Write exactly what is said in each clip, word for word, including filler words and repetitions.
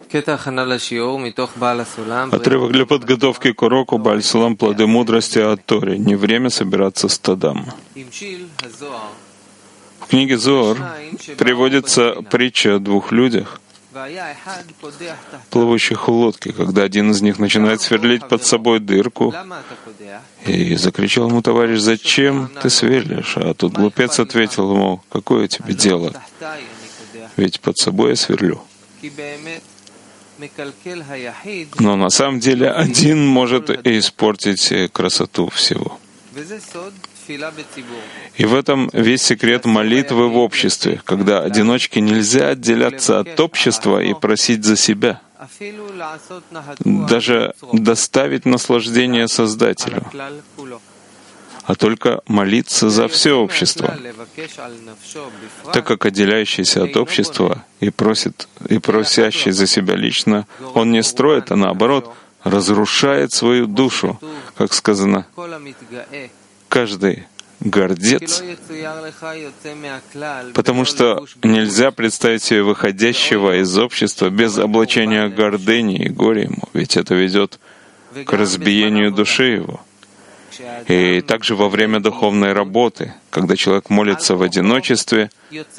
Отрывок для подготовки к уроку Бааль Сулам «Плоды мудрости о Торе». Не время собираться стадам. В книге Зоар приводится притча о двух людях, плывущих в лодке, когда один из них начинает сверлить под собой дырку, и закричал ему товарищ: «Зачем ты сверлишь?» А тут глупец ответил ему: «Какое тебе дело? Ведь под собой я сверлю». Но на самом деле один может испортить красоту всего. И в этом весь секрет молитвы в обществе, когда одиночке нельзя отделяться от общества и просить за себя, даже доставить наслаждение Создателю, а только молиться за все общество, так как отделяющийся от общества и просит, и просящий за себя лично, он не строит, а наоборот разрушает свою душу, как сказано. Каждый гордец, потому что нельзя представить себе выходящего из общества без облачения гордыни и горя ему, ведь это ведет к разбиению души его. И также во время духовной работы, когда человек молится в одиночестве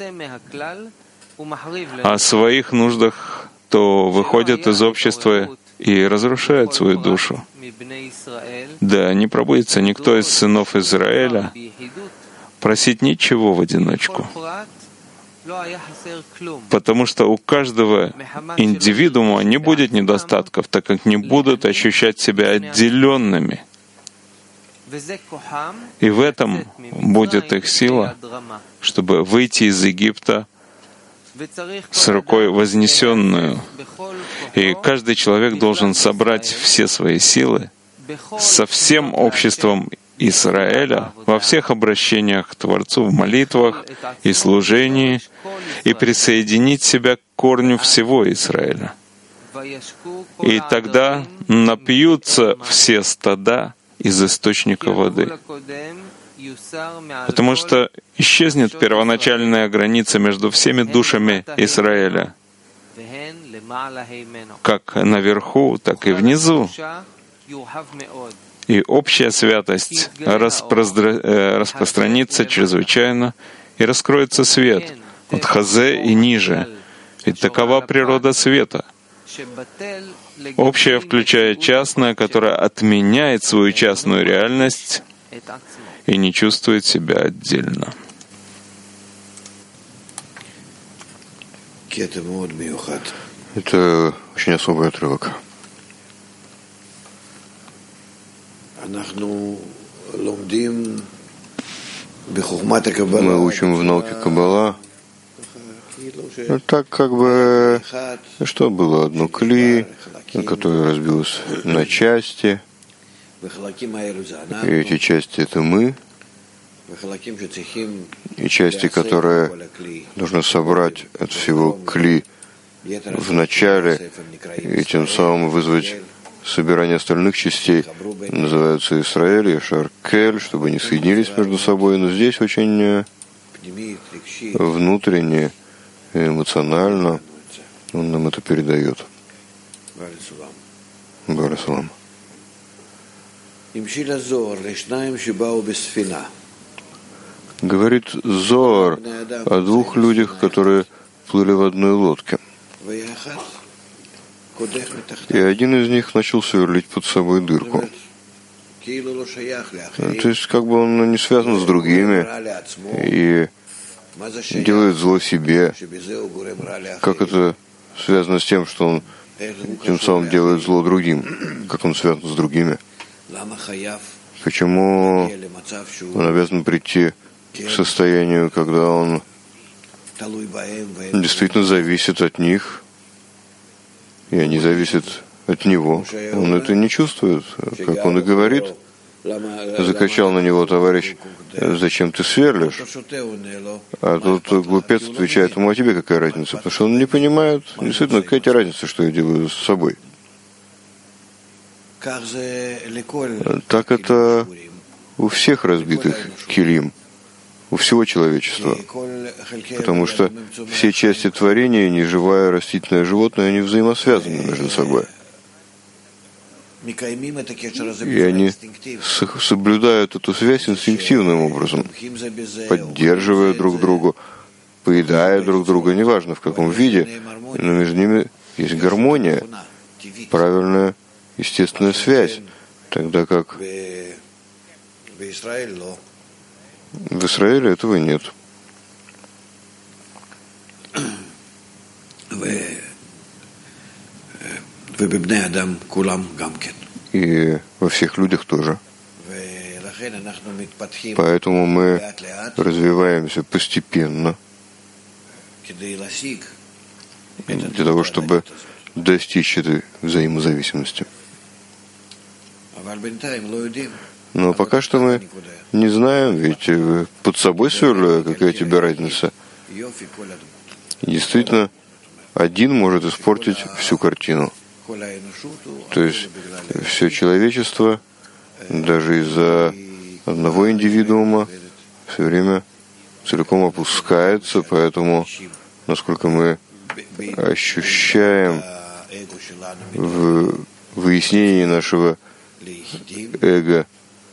о своих нуждах, то выходит из общества и разрушает свою душу. Да не пробудится никто из сынов Израиля просить ничего в одиночку, потому что у каждого индивидуума не будет недостатков, так как не будут ощущать себя отделенными. И в этом будет их сила, чтобы выйти из Египта с рукой вознесенную. И каждый человек должен собрать все свои силы со всем обществом Израиля во всех обращениях к Творцу, в молитвах и служении, и присоединить себя к корню всего Израиля. И тогда напьются все стада из источника воды. Потому что исчезнет первоначальная граница между всеми душами Израиля, как наверху, так и внизу. И общая святость распростра... распространится чрезвычайно, и раскроется свет от хазе и ниже. Ведь такова природа света. Общее включая частное, которое отменяет свою частную реальность и не чувствует себя отдельно. Это очень особый отрывок. Мы учим в науке Каббала, ну, так как бы, что было одно кли, которое разбилось на части, и эти части — это мы, и части, которые нужно собрать от всего кли в начале, и тем самым вызвать собирание остальных частей, называются Исраэль и Шаркель, чтобы они соединились между собой. Но здесь очень внутренне, эмоционально он нам это передает. Бааль Сулам. Говорит Зоар о двух людях, которые плыли в одной лодке. И один из них начал сверлить под собой дырку. То есть как бы он не связан с другими и делает зло себе. Как это связано с тем, что он тем самым делает зло другим? Как он связан с другими? Почему он обязан прийти к состоянию, когда он действительно зависит от них, и они зависят от него? Он это не чувствует, как он и говорит. Закричал на него товарищ: «Зачем ты сверлишь?» А тут глупец отвечает ему: «А тебе какая разница?» Потому что он не понимает, действительно, какая тебе разница, что я делаю с собой. Так это у всех разбитых килим, у всего человечества. Потому что все части творения, неживая, растительное, животное, они взаимосвязаны между собой. И они соблюдают эту связь инстинктивным образом, поддерживая друг друга, поедая друг друга, неважно в каком виде, но между ними есть гармония, правильная естественная связь, тогда как в Израиле этого нет. И во всех людях тоже. Поэтому мы развиваемся постепенно для того, чтобы достичь этой взаимозависимости. Но пока что мы не знаем, ведь под собой сверляю, какая тебе разница. Действительно, один может испортить всю картину. То есть все человечество, даже из-за одного индивидуума, все время целиком опускается, поэтому, насколько мы ощущаем в выяснении нашего эго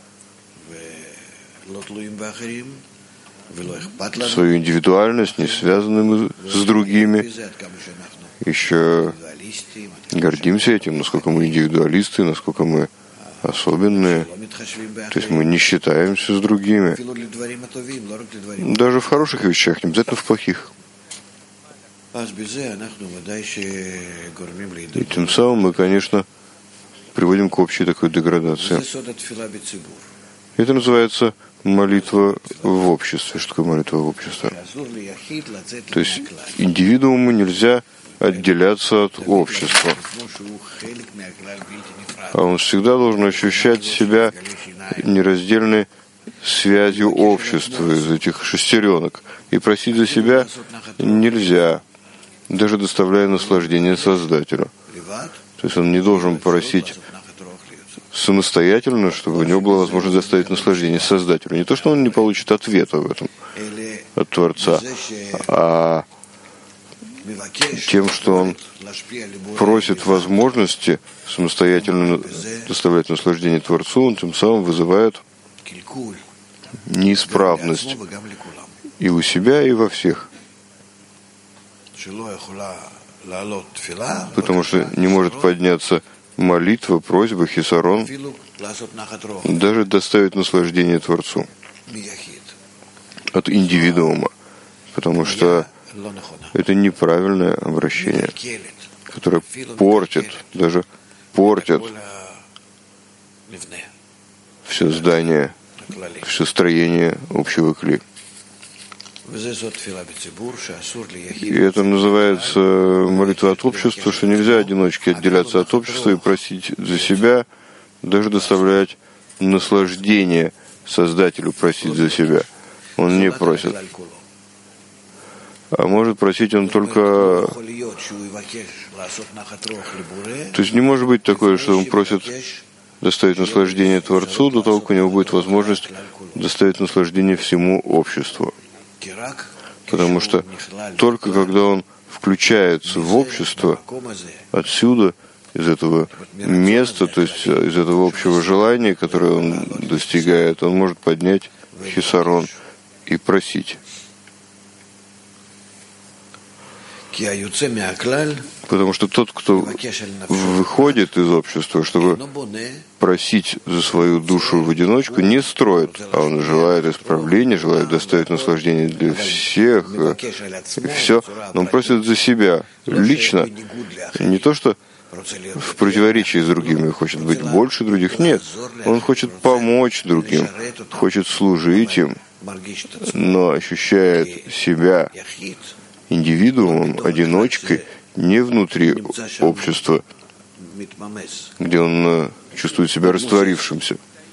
свою индивидуальность, не связанную с другими, еще гордимся этим, насколько мы индивидуалисты, насколько мы особенные. То есть мы не считаемся с другими. Даже в хороших вещах, не обязательно в плохих. И тем самым мы, конечно, приводим к общей такой деградации. Это называется молитва в обществе. Что такое молитва в обществе? То есть индивидууму нельзя отделяться от общества. А он всегда должен ощущать себя нераздельной связью общества из этих шестеренок. И просить за себя нельзя, даже доставляя наслаждение Создателю. То есть он не должен просить самостоятельно, чтобы у него была возможность доставить наслаждение Создателю. Не то, что он не получит ответа в этом от Творца, а тем, что он просит возможности самостоятельно доставлять наслаждение Творцу, он тем самым вызывает неисправность и у себя, и во всех. Потому что не может подняться молитва, просьба, хисарон, даже доставить наслаждение Творцу от индивидуума. Потому что это неправильное обращение, которое портит, даже портит все здание, все строение общего кли. И это называется молитва от общества, что нельзя одиночке отделяться от общества и просить за себя, даже доставлять наслаждение Создателю, просить за себя. Он не просит. А может просить он только... То есть не может быть такое, что он просит доставить наслаждение Творцу до того, как у него будет возможность доставить наслаждение всему обществу. Потому что только когда он включается в общество, отсюда, из этого места, то есть из этого общего желания, которое он достигает, он может поднять хисарон и просить. Потому что тот, кто выходит из общества, чтобы просить за свою душу в одиночку, не строит, а он желает исправления, желает доставить наслаждение для всех, и все. Но он просит за себя, лично. Не то, что в противоречии с другими хочет быть больше других, нет. Он хочет помочь другим, хочет служить им, но ощущает себя индивидуумом, одиночкой, не внутри общества, где он чувствует себя растворившимся.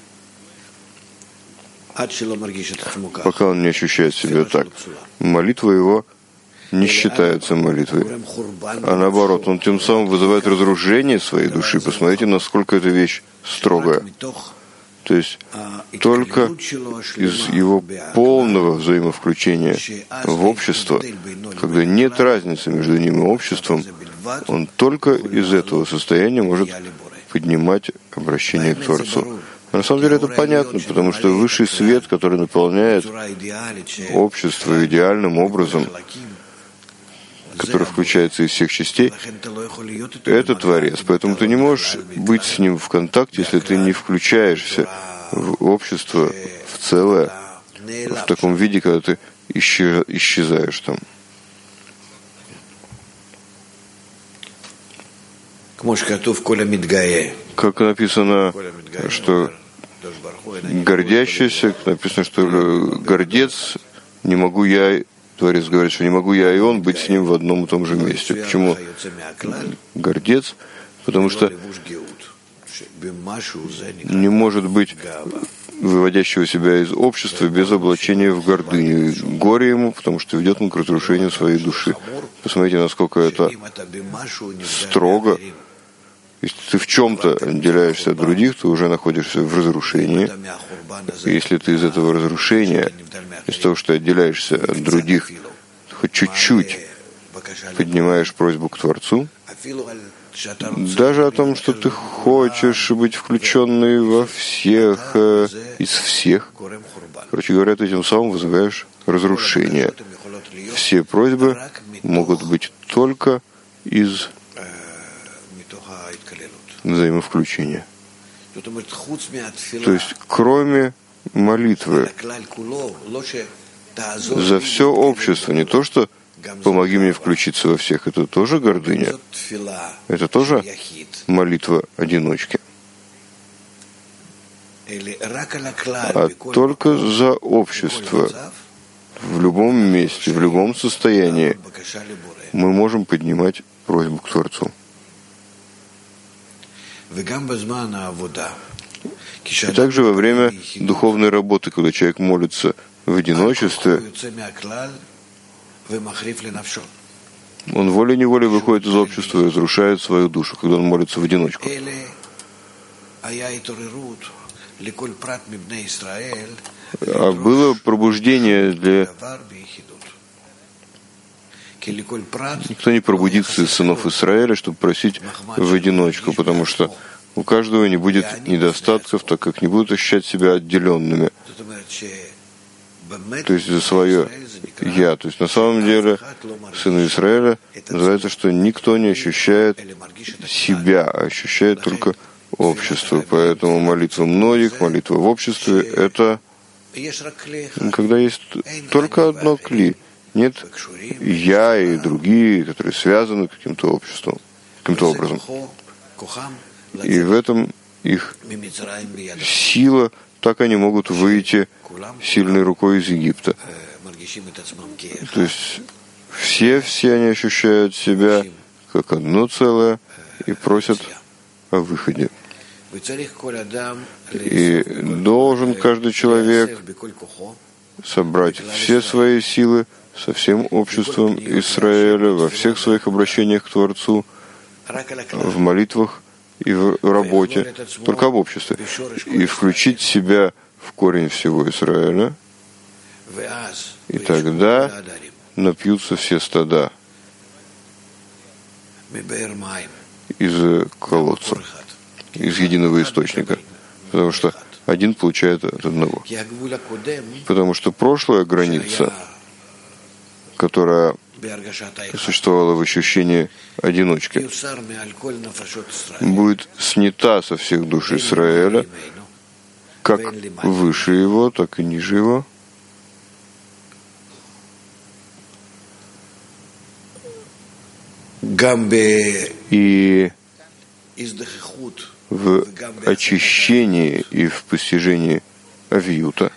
Пока он не ощущает себя так, молитва его не считается молитвой. А наоборот, он тем самым вызывает разрушение своей души. Посмотрите, насколько эта вещь строгая. То есть только из его полного взаимовключения в общество, когда нет разницы между ним и обществом, он только из этого состояния может поднимать обращение к Творцу. На самом деле это понятно, потому что высший свет, который наполняет общество идеальным образом, который включается из всех частей, это Творец. Поэтому ты не можешь быть с ним в контакте, если ты не включаешься в общество, в целое, в таком виде, когда ты исчезаешь там. Как написано, что гордящийся, написано, что гордец, не могу я, Творец говорит, что не могу я и он быть с ним в одном и том же месте. Почему гордец? Потому что не может быть выводящего себя из общества без облачения в гордыню. Горе ему, потому что ведет он к разрушению своей души. Посмотрите, насколько это строго. Если ты в чем-то отделяешься от других, ты уже находишься в разрушении. И если ты из этого разрушения, из того, что отделяешься от других, хоть чуть-чуть поднимаешь просьбу к Творцу, даже о том, что ты хочешь быть включенный во всех, э, из всех, короче говоря, ты тем самым вызываешь разрушение. Все просьбы могут быть только из взаимовключения. То есть, кроме молитвы за все общество, не то, что помоги мне включиться во всех, это тоже гордыня, это тоже молитва одиночки. А только за общество, в любом месте, в любом состоянии мы можем поднимать просьбу к Творцу. И также во время духовной работы, когда человек молится в одиночестве, он волей-неволей выходит из общества и разрушает свою душу, когда он молится в одиночку. А было пробуждение для... Никто не пробудится из сынов Израиля, чтобы просить в одиночку, потому что у каждого не будет недостатков, так как не будут ощущать себя отделенными. То есть за свое «я». То есть на самом деле сыны Израиля называется, что никто не ощущает себя, а ощущает только общество. Поэтому молитва многих, молитва в обществе — это когда есть только одно кли. Нет «я» и другие, которые связаны каким-то обществом, каким-то образом. И в этом их сила, так они могут выйти сильной рукой из Египта. То есть все, все они ощущают себя как одно целое и просят о выходе. И должен каждый человек собрать все свои силы со всем обществом Израиля во всех своих обращениях к Творцу, в молитвах и в работе, только в обществе, и включить себя в корень всего Израиля, и тогда напьются все стада из колодца, из единого источника, потому что один получает от одного. Потому что прошлая граница, которая существовала в ощущении одиночки, будет снята со всех душ Израиля, как выше его, так и ниже его. И в очищении и в постижении авиюта.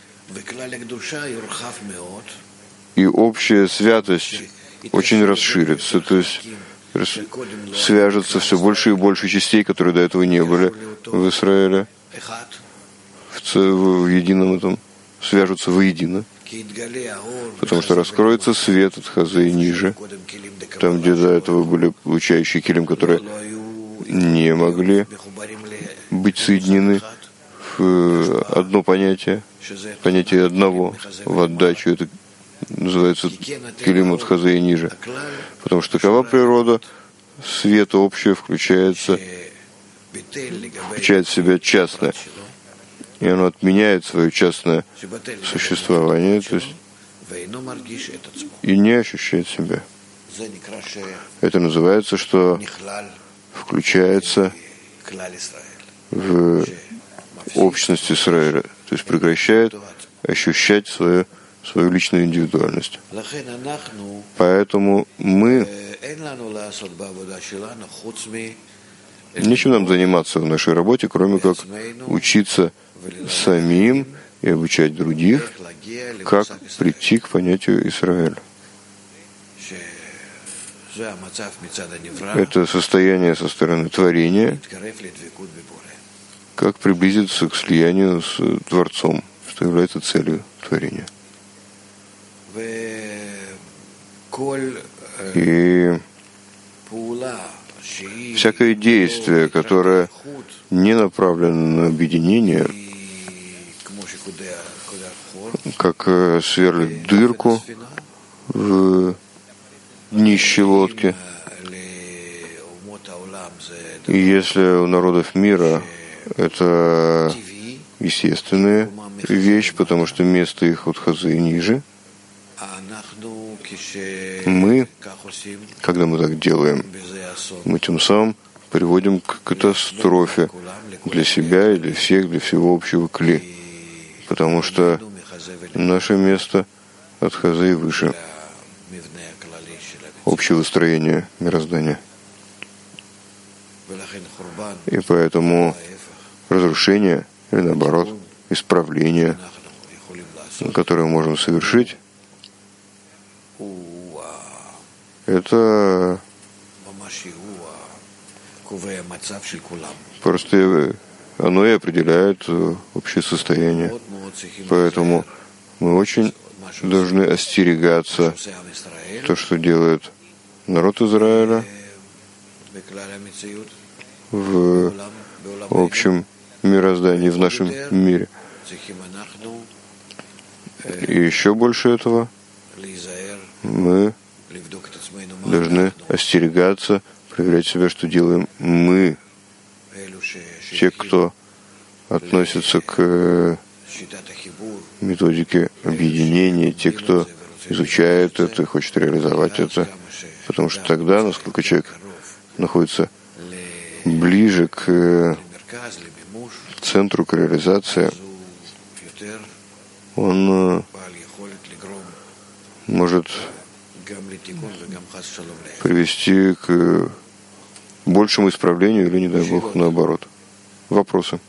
И общая святость очень расширится, то есть свяжется все больше и больше частей, которые до этого не были в Израиле, в, в едином этом, свяжутся воедино, потому что раскроется свет от Хазы ниже, там, где до этого были получающие килим, которые не могли быть соединены в одно понятие, понятие одного в отдачу, это называется килим от хазы и ниже. Потому что такова природа света общее включается, включает в себя частное. И оно отменяет свое частное существование, то есть и не ощущает себя. Это называется, что включается в общность Израиля, то есть прекращает ощущать свою, свою личную индивидуальность. Поэтому мы нечем нам заниматься в нашей работе, кроме как учиться самим и обучать других, как прийти к понятию Израиля. Это состояние со стороны творения, как приблизиться к слиянию с Творцом, что является целью творения. И всякое действие, которое не направлено на объединение, как сверлит дырку в днище лодки. И если у народов мира это естественная вещь, потому что место их от хазы ниже, мы, когда мы так делаем, мы тем самым приводим к катастрофе для себя и для всех, для всего общего кли. Потому что наше место от хазы выше общего строения мироздания. И поэтому разрушение, или наоборот, исправление, которое мы можем совершить, это просто оно и определяет общее состояние. Поэтому мы очень должны остерегаться то, что делает народ Израиля в общем мироздании, в нашем мире. И еще больше этого мы должны остерегаться, проверять себя, что делаем мы, те, кто относится к методике объединения, те, кто изучает это и хочет реализовать это, потому что тогда, насколько человек находится ближе к центру, к реализации, он может привести к большему исправлению или, не дай Бог, наоборот. Вопросы?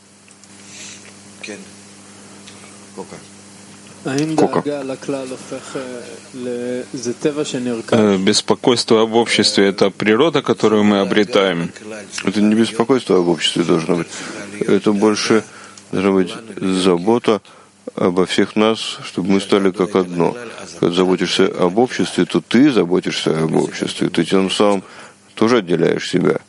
Кока. Беспокойство об обществе — это природа, которую мы обретаем. Это не беспокойство об обществе должно быть. Это больше должна быть забота обо всех нас, чтобы мы стали как одно. Когда заботишься об обществе, то ты заботишься об обществе. Ты тем самым тоже отделяешь себя.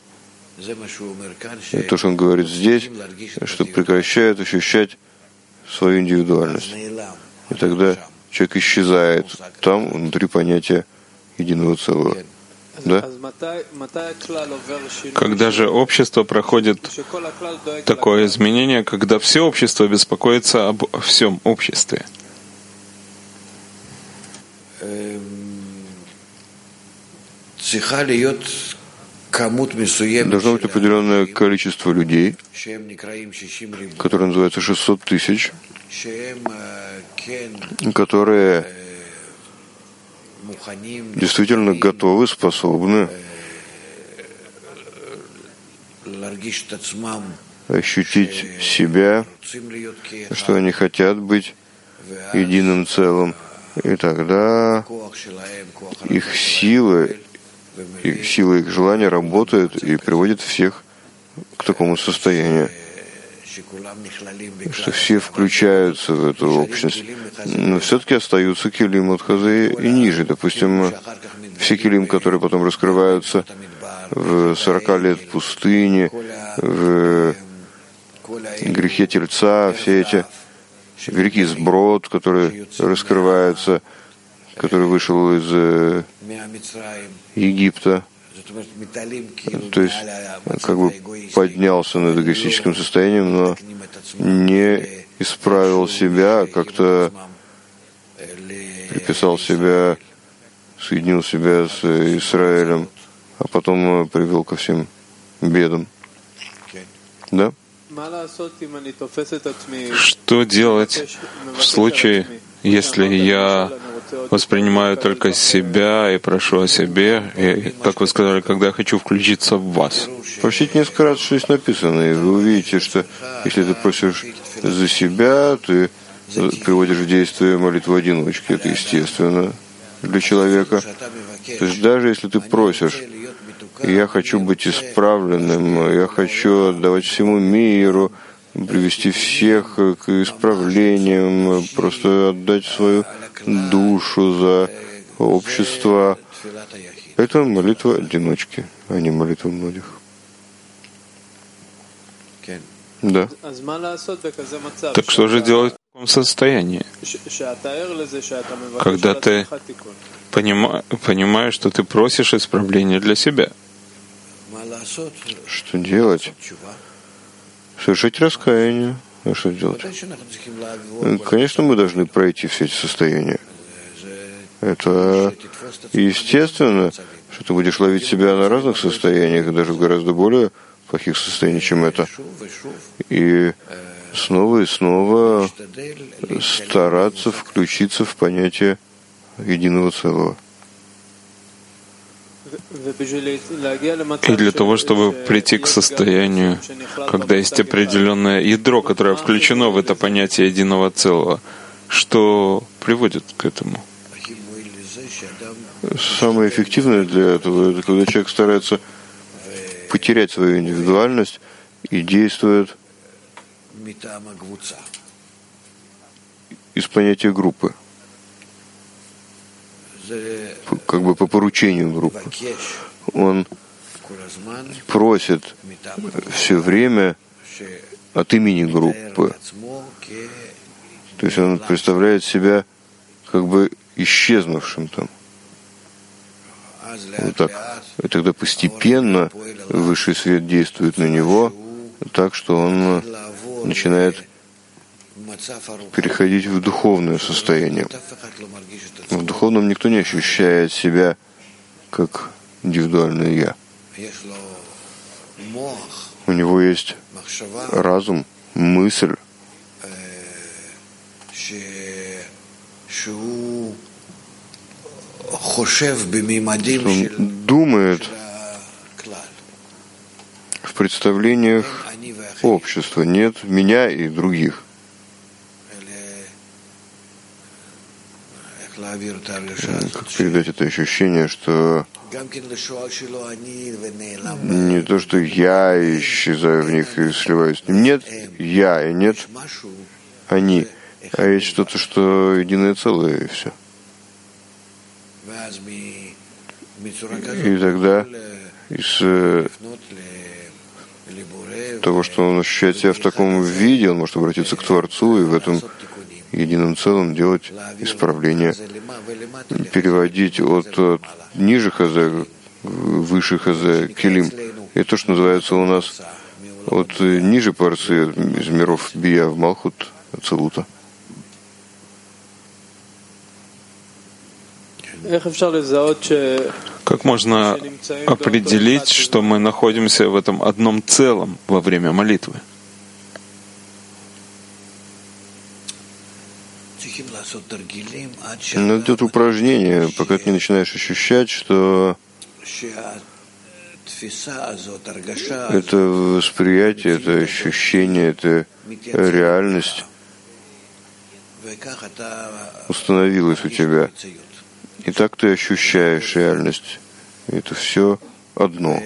И то, что он говорит здесь, что прекращает ощущать свою индивидуальность. И тогда человек исчезает там, внутри понятия единого целого. Да? Когда же общество проходит такое изменение, когда все общество беспокоится об всем обществе? Должно быть определенное количество людей, которые называются шестьсот тысяч, которые действительно готовы, способны ощутить себя, что они хотят быть единым целым. И тогда их силы, их сила их желания работает и приводит всех к такому состоянию, что все включаются в эту общность, но все-таки остаются килим от хазы и ниже. Допустим, все килим, которые потом раскрываются в сорока лет пустыни, в грехи тельца, все эти грехи сброд, которые раскрываются, который вышел из Египта, то есть как бы поднялся над эгоистическим состоянием, но не исправил себя, как-то приписал себя, соединил себя с Израилем, а потом привел ко всем бедам. Да? Что делать в случае, если я воспринимаю только себя и прошу о себе, и, как вы сказали, когда я хочу включиться в вас? Просите несколько раз, что здесь написано, и вы увидите, что если ты просишь за себя, ты приводишь в действие молитву одиночки. Это естественно для человека. То есть даже если ты просишь, я хочу быть исправленным, я хочу отдавать всему миру, привести всех к исправлениям, просто отдать свою душу за общество. Это молитва одиночки, а не молитва многих. Да. Так что же делать в таком состоянии? Когда ты понима- понимаешь, что ты просишь исправления для себя. Что делать? Совершить раскаяние. А что делать? Конечно, мы должны пройти все эти состояния. Это естественно, что ты будешь ловить себя на разных состояниях, даже в гораздо более плохих состояниях, чем это. И снова и снова стараться включиться в понятие единого целого. И для того, чтобы прийти к состоянию, когда есть определенное ядро, которое включено в это понятие единого целого, что приводит к этому? Самое эффективное для этого — это когда человек старается потерять свою индивидуальность и действует из понятия группы, как бы по поручению группы. Он просит все время от имени группы. То есть он представляет себя как бы исчезнувшим там. Вот так. И тогда постепенно высший свет действует на него так, что он начинает переходить в духовное состояние. В духовном никто не ощущает себя как индивидуальное «я». У него есть разум, мысль, он думает в представлениях общества. Нет меня и других. Как передать это ощущение, что не то, что я исчезаю в них и сливаюсь с ним. Нет я и нет они, а есть что-то, что единое целое, и все. И тогда из того, что он ощущает себя в таком виде, он может обратиться к Творцу и в этом едином целом делать исправления, переводить от, от ниже хазэ к выше хазэ, келим. Это то, что называется у нас от ниже парцы, из миров бия в Малхут, Ацилута. Как можно определить, что мы находимся в этом одном целом во время молитвы? Надо делать упражнение, пока ты не начинаешь ощущать, что это восприятие, это ощущение, это реальность установилась у тебя. И так ты ощущаешь реальность. Это все одно.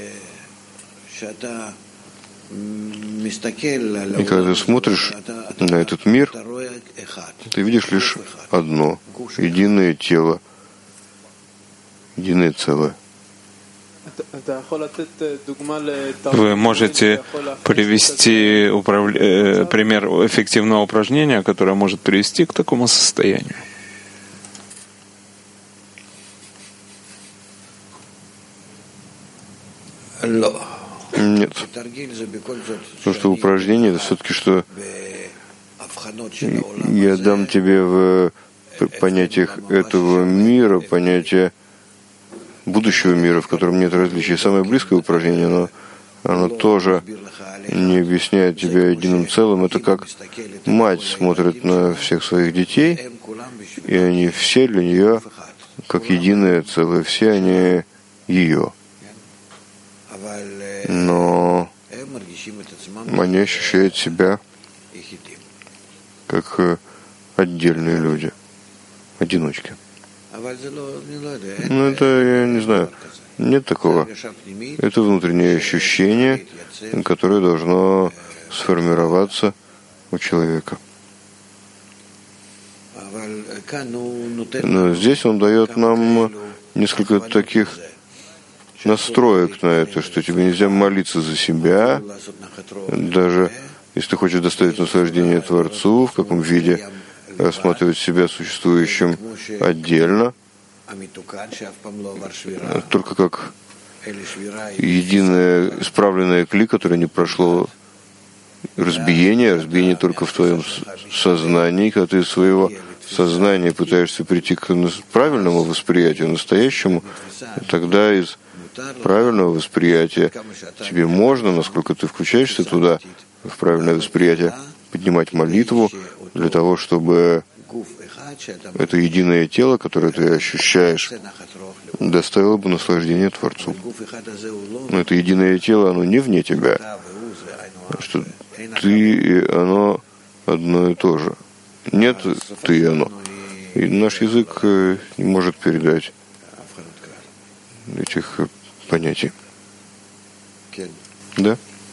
И когда ты смотришь на этот мир, ты видишь лишь одно — единое тело, единое целое. Вы можете привести управ... пример эффективного упражнения, которое может привести к такому состоянию? Нет. Потому что упражнение — это все-таки что я дам тебе в понятиях этого мира, понятие будущего мира, в котором нет различий. Самое близкое упражнение, но оно тоже не объясняет тебя единым целым. Это как мать смотрит на всех своих детей, и они все для нее как единое целое, все они ее. Но они ощущают себя как отдельные люди, одиночки. Ну, это я не знаю. Нет такого. Это внутреннее ощущение, которое должно сформироваться у человека. Но здесь он дает нам несколько таких настроек на это, что тебе нельзя молиться за себя, даже если ты хочешь доставить наслаждение Творцу, в каком виде рассматривать себя существующим отдельно, только как единое исправленное кли, которое не прошло разбиение, разбиение только в твоем сознании, когда ты из своего сознания пытаешься прийти к правильному восприятию, настоящему, тогда из правильного восприятия тебе можно, насколько ты включаешься туда, в правильное восприятие, поднимать молитву для того, чтобы это единое тело, которое ты ощущаешь, доставило бы наслаждение Творцу. Но это единое тело, оно не вне тебя, что ты и оно одно и то же. Нет ты и оно. И наш язык не может передать этих понятий. Да?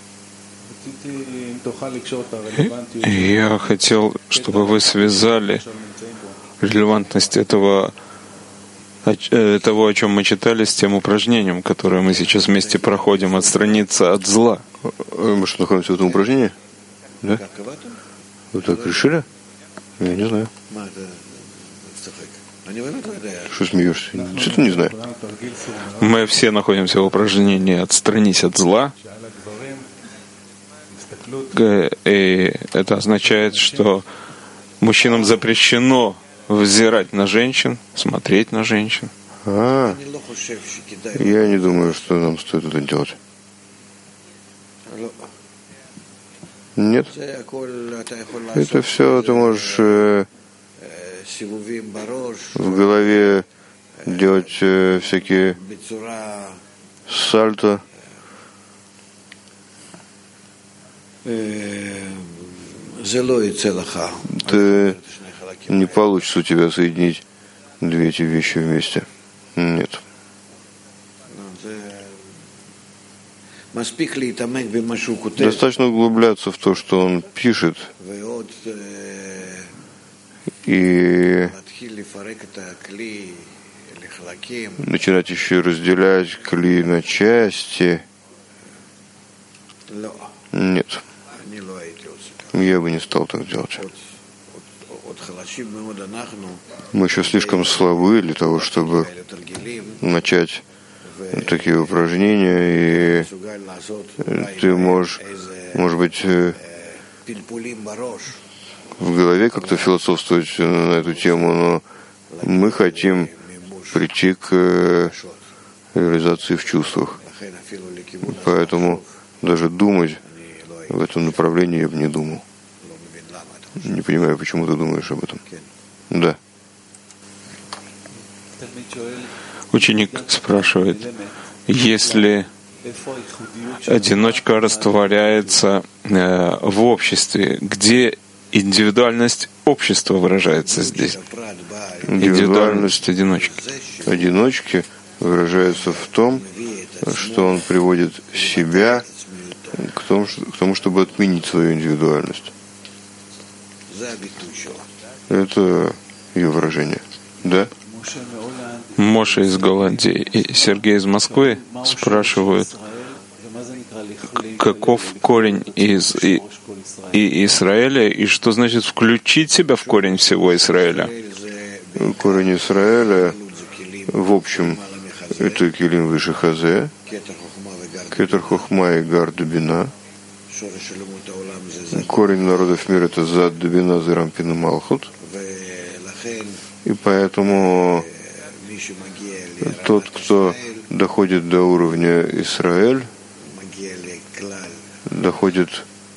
Я хотел, чтобы вы связали релевантность этого, того, о чем мы читали, с тем упражнением, которое мы сейчас вместе проходим, отстраниться от зла. Мы что, находимся в этом упражнении? Да? Вы так решили? Я не знаю. Что смеешься? Что ты не знаешь? Мы все находимся в упражнении «Отстранись от зла». И это означает, что мужчинам запрещено взирать на женщин, смотреть на женщин. А, я не думаю, что нам стоит это делать. Нет. Это все ты можешь э, в голове делать э, всякие сальто. Ты не получится у тебя соединить две эти вещи вместе. Нет. Достаточно углубляться в то, что он пишет, и начинать еще разделять кли на части. Нет. Я бы не стал так делать. Мы еще слишком слабы для того, чтобы начать такие упражнения, и ты можешь, может быть, в голове как-то философствовать на эту тему, но мы хотим прийти к реализации в чувствах. Поэтому даже думать в этом направлении я бы не думал. Не понимаю, почему ты думаешь об этом. Да. Ученик спрашивает, если одиночка растворяется э, в обществе, где индивидуальность общества выражается здесь? Индивидуальность одиночки. Одиночки выражается в том, что он приводит себя к тому, к тому, чтобы отменить свою индивидуальность. Это ее выражение. Да? Моше из Голландии и Сергей из Москвы спрашивают, каков корень из и, и Израиля, и что значит включить себя в корень всего Израиля? Корень Израиля, в общем, это Килим выше Хазе, Кетер Хохма и Гар Дубина. Корень народов мира — это Зад Дубина, Зерампин и Малхут. И поэтому тот, кто доходит до уровня Израиль, доходит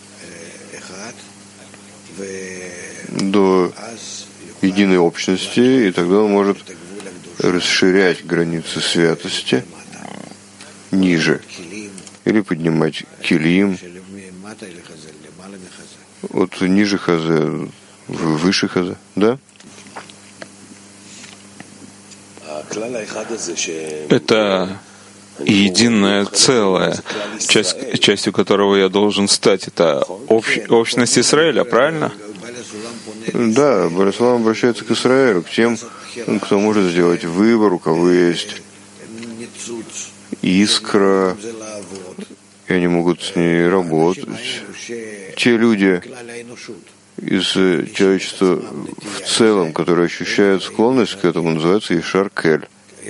до единой общности, и тогда он может расширять границы святости ниже или поднимать килим от ниже хазе выше хазе, да? Это единое целое, часть, частью которого я должен стать. Это общ, общность Израиля, правильно? Да, Борислав обращается к Израилю, к тем, кто может сделать выбор, у кого есть искра, и они могут с ней работать. Те люди из человечества в целом, которые ощущают склонность к этому, называются Ешар Кель.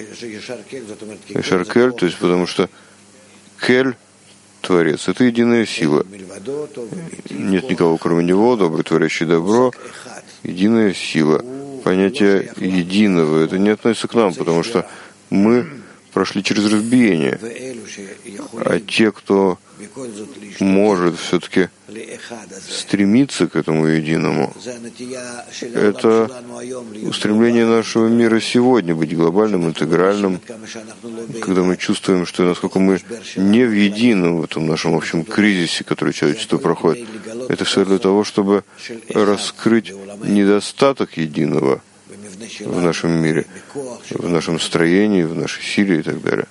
Ешар Кель, то есть потому что Кель, Творец, это единая сила. Нет никого, кроме него, добрый, творящий добро, единая сила. Понятие единого, это не относится к нам, потому что мы прошли через разбиение. А те, кто может все-таки стремиться к этому единому, это устремление нашего мира сегодня, быть глобальным, интегральным, когда мы чувствуем, что насколько мы не в едином в этом нашем общем кризисе, который человечество проходит, это все для того, чтобы раскрыть недостаток единого в нашем мире, в нашем строении, в нашей силе и так далее.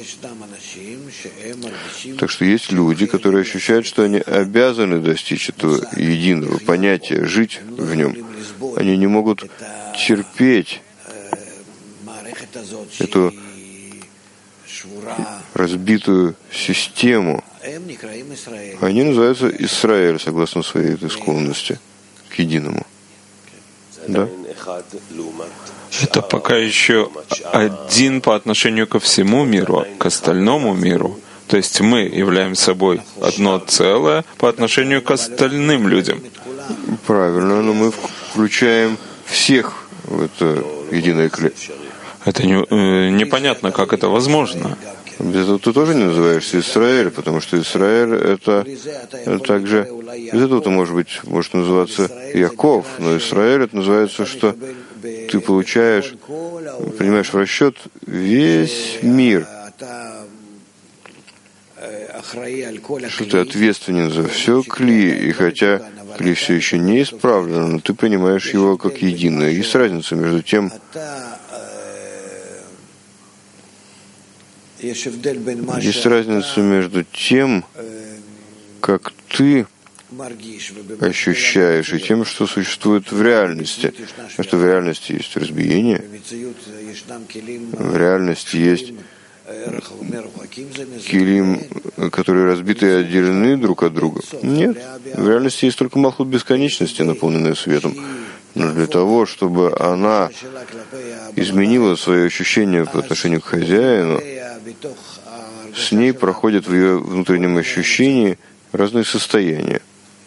Так что есть люди, которые ощущают, что они обязаны достичь этого единого понятия, жить в нем. Они не могут терпеть эту разбитую систему. Они называются Израиль, согласно своей этой склонности к единому. Да? Это пока еще один по отношению ко всему миру, к остальному миру. То есть мы являем собой одно целое по отношению к остальным людям. Правильно, но мы включаем всех в это единое клей. Это не, э, непонятно, как это возможно. Без этого ты тоже не называешься Израиль, потому что Израиль — это также... Без этого ты, может быть, можешь называться Яков, но Израиль — это называется, что ты получаешь, принимаешь в расчет весь мир, что ты ответственен за все кли, и хотя кли все еще не исправлено, но ты принимаешь его как единое. Есть разница между тем, Есть разница между тем, как ты ощущаешь, и тем, что существует в реальности. Потому что в реальности есть разбиение, в реальности есть килим, которые разбиты и отделены друг от друга. Нет, в реальности есть только Малхут бесконечности, наполненная светом. Но для того, чтобы она изменила свое ощущение по отношению к хозяину, с ней проходят в ее внутреннем ощущении разные состояния.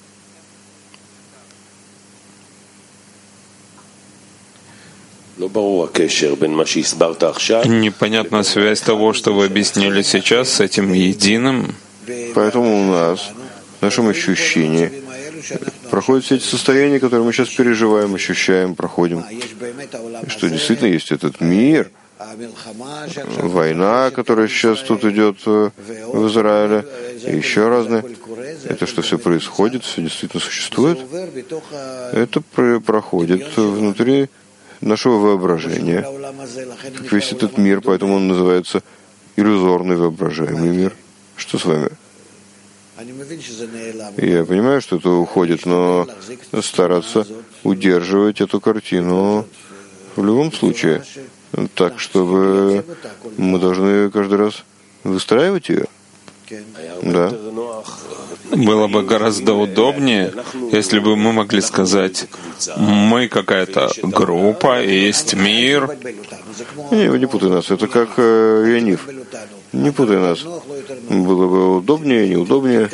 Непонятна связь того, что вы объяснили сейчас, с этим единым. Поэтому у нас, в нашем ощущении, проходят все эти состояния, которые мы сейчас переживаем, ощущаем, проходим. Что действительно есть этот мир, война, которая сейчас тут идет в Израиле, и еще разные. Это что все происходит, все действительно существует. Это проходит внутри нашего воображения, как весь этот мир, поэтому он называется иллюзорный воображаемый мир. Что с вами? Я понимаю, что это уходит, но стараться удерживать эту картину в любом случае. так, чтобы мы должны каждый раз выстраивать ее. Да. Было бы гораздо удобнее, если бы мы могли сказать, мы какая-то группа, есть мир. Не, не путай нас, это как э, Иониф. Не путай нас. Было бы удобнее, неудобнее.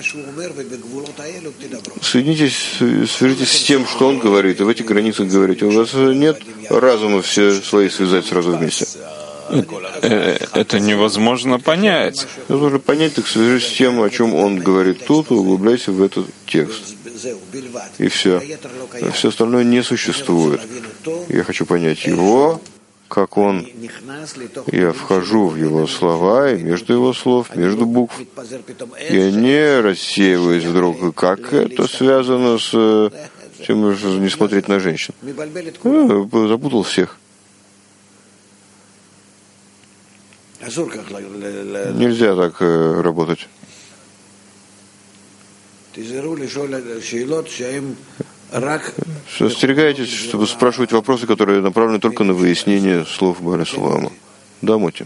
Соединитесь, свяжитесь с тем, что он говорит, и в этих границах говорите. У вас нет разума все свои связать сразу вместе. Это невозможно понять. Нужно понять, так свяжись с тем, о чем он говорит тут, и углубляйся в этот текст. И все. Все остальное не существует. Я хочу понять его, как он. Я вхожу в его слова, и между его слов, между букв. Я не рассеиваюсь вдруг, как это связано с тем, что не смотреть на женщин. Я запутал всех. Нельзя так э, работать. Остерегайтесь, чтобы спрашивать вопросы, которые направлены только на выяснение слов Бааля Сулама. Да, Моти?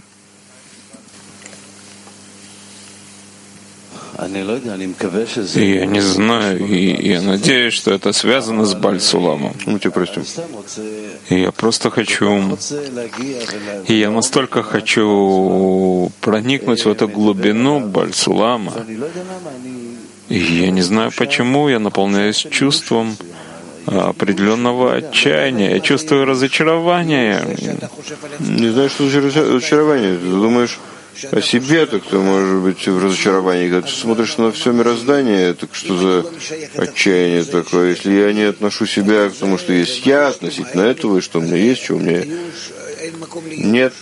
И я не знаю, и я надеюсь, что это связано с Бааль Суламом. Мы тебя простим. И я просто хочу, и я настолько хочу проникнуть в эту глубину Бааль Сулама. И я не знаю почему, я наполняюсь чувством определенного отчаяния. Я чувствую разочарование. Не знаешь, что за разочарование? Ты думаешь о себе, так ты можешь быть в разочаровании. Когда ты смотришь на все мироздание, так что за отчаяние такое? Если я не отношу себя к тому, что есть я, относительно этого, и что у меня есть, что у меня нет.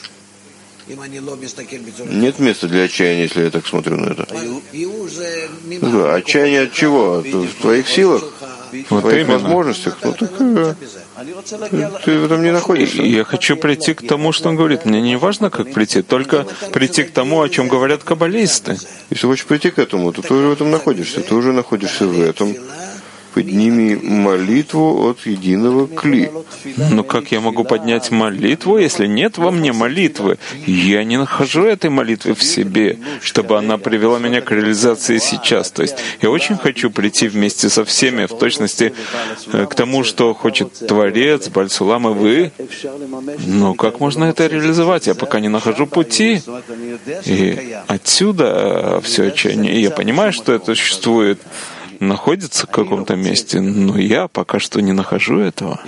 Нет места для отчаяния, если я так смотрю на это. Да, отчаяние от чего? В твоих силах? В твоих возможностях? Ну так ты в этом не находишься. Я хочу прийти к тому, что он говорит. Мне не важно, как прийти, только прийти к тому, о чем говорят каббалисты. Если хочешь прийти к этому, то ты уже в этом находишься. Ты уже находишься в этом. Подними молитву от единого кли. Но как я могу поднять молитву, если нет во мне молитвы? Я не нахожу этой молитвы в себе, чтобы она привела меня к реализации сейчас. То есть я очень хочу прийти вместе со всеми, в точности к тому, что хочет Творец, Бааль Сулам и вы. Но как можно это реализовать? Я пока не нахожу пути. И отсюда все отчаяние. И я понимаю, что это существует, находится в каком-то месте, но я пока что не нахожу этого.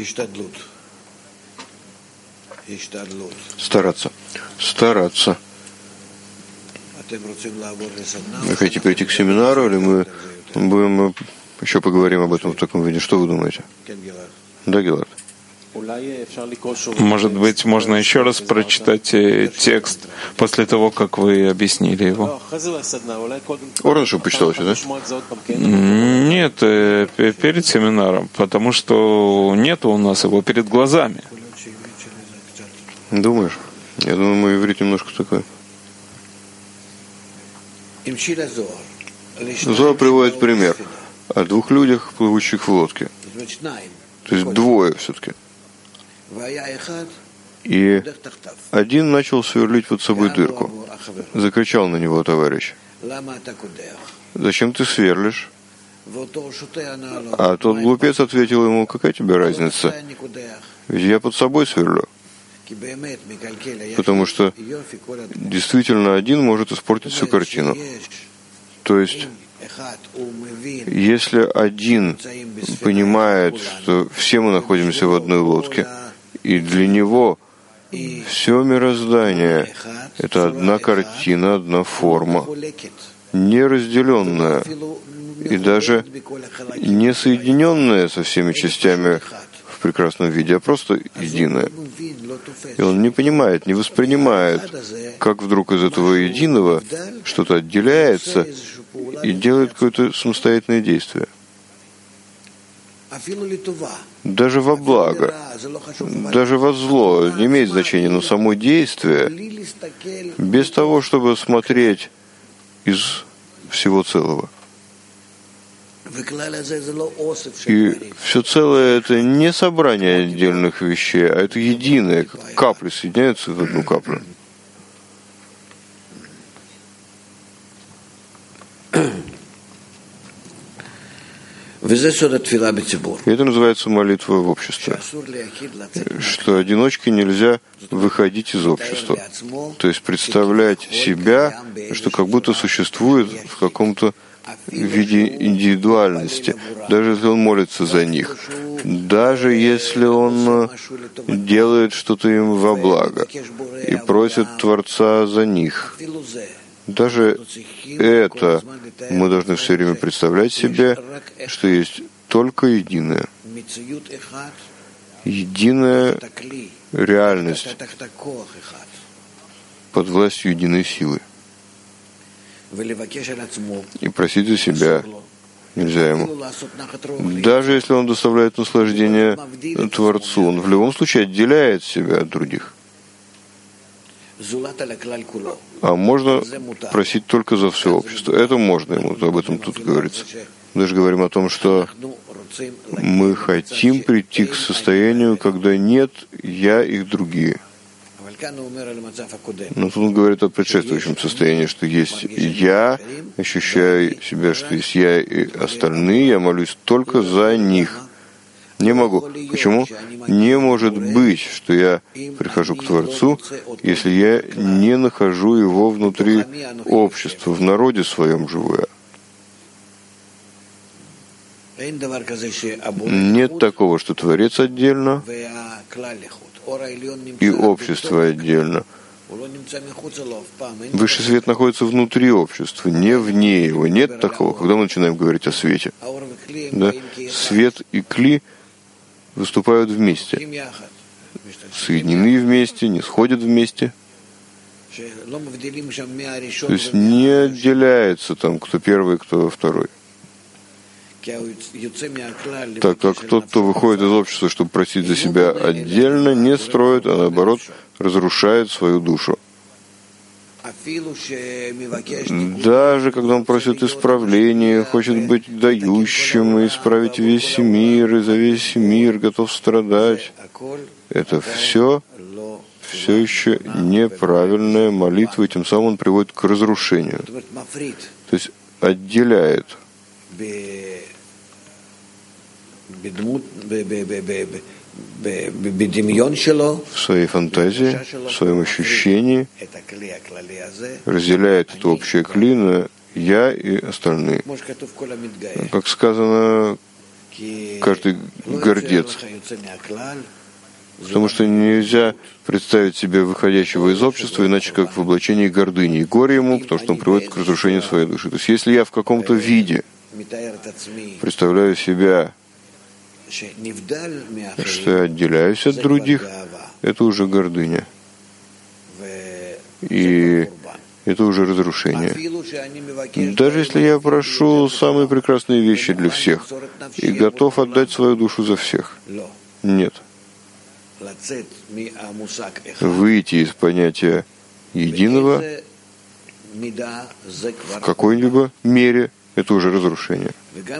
Стараться. Стараться. Вы хотите перейти к семинару, или мы будем еще поговорим об этом в таком виде? Что вы думаете? Да, Гилард? Может быть, можно еще раз прочитать текст после того, как вы объяснили его? Орен, чтобы почитал еще, да? Нет, перед семинаром, потому что нет у нас его перед глазами. Думаешь? Я думаю, мой иврит немножко такой. Зоар приводит пример о двух людях, плывущих в лодке. То есть двое все-таки. И один начал сверлить под собой дырку. Закричал на него товарищ: «Зачем ты сверлишь?» А тот глупец ответил ему: «Какая тебе разница? Ведь я под собой сверлю». Потому что действительно один может испортить всю картину. То есть, если один понимает, что все мы находимся в одной лодке, и для него все мироздание — это одна картина, одна форма, неразделенная и даже не соединенная со всеми частями в прекрасном виде, а просто единая. И он не понимает, не воспринимает, как вдруг из этого единого что-то отделяется и делает какое-то самостоятельное действие. Даже во благо, даже во зло не имеет значения, но само действие, без того, чтобы смотреть из всего целого. И все целое — это не собрание отдельных вещей, а это единое, как капли соединяются в одну каплю. И это называется молитва в обществе, что одиночке нельзя выходить из общества, то есть представлять себя, что как будто существует в каком-то виде индивидуальности, даже если он молится за них, даже если он делает что-то им во благо и просит Творца за них. Даже это мы должны все время представлять себе, что есть только единое. Единая реальность под властью единой силы. И просить за себя нельзя ему. Даже если он доставляет наслаждение Творцу, он в любом случае отделяет себя от других. А можно просить только за все общество. Это можно ему, об этом тут говорится. Мы даже говорим о том, что мы хотим прийти к состоянию, когда нет «я» и другие. Но тут он говорит о предшествующем состоянии, что есть «я», ощущаю себя, что есть «я» и остальные, я молюсь только за них. Не могу. Почему? Не может быть, что я прихожу к Творцу, если я не нахожу его внутри общества, в народе своем живу я. Нет такого, что Творец отдельно и общество отдельно. Высший свет находится внутри общества, не вне его. Нет такого, когда мы начинаем говорить о свете. Да? Свет и кли выступают вместе, соединены вместе, не сходят вместе. То есть не отделяется там, кто первый, кто второй. Так как тот, кто выходит из общества, чтобы просить за себя отдельно, не строит, а наоборот разрушает свою душу. Даже когда он просит исправления, хочет быть дающим и исправить весь мир, и за весь мир готов страдать, это все, все еще неправильная молитва, и тем самым он приводит к разрушению. То есть отделяет в своей фантазии, в своем ощущении, разделяет это общее кли на «я» и остальные. Как сказано, каждый гордец. Потому что нельзя представить себе выходящего из общества, иначе как в облачении гордыни. И горе ему, потому что он приводит к разрушению своей души. То есть если я в каком-то виде представляю себя, что я отделяюсь от других, это уже гордыня. И это уже разрушение. Даже если я прошу самые прекрасные вещи для всех и готов отдать свою душу за всех. Нет. Выйти из понятия единого в какой-либо мере — это уже разрушение.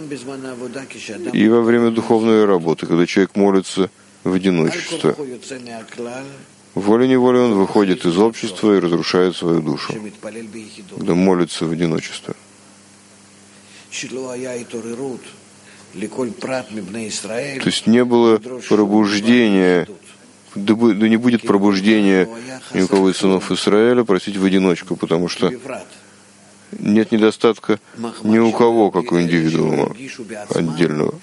И во время духовной работы, когда человек молится в одиночестве, волей-неволей он выходит из общества и разрушает свою душу, когда молится в одиночестве. То есть не было пробуждения, да не будет пробуждения ни у кого из сынов Израиля просить в одиночку, потому что нет недостатка ни у кого, как у индивидуума отдельного,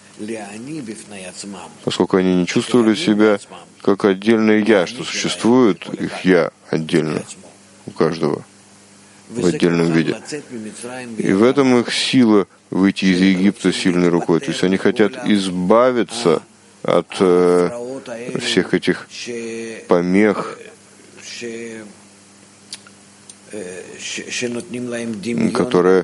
поскольку они не чувствовали себя как отдельное «я», что существует их «я» отдельно у каждого в отдельном виде. И в этом их сила выйти из Египта сильной рукой. То есть они хотят избавиться от э, всех этих помех, которые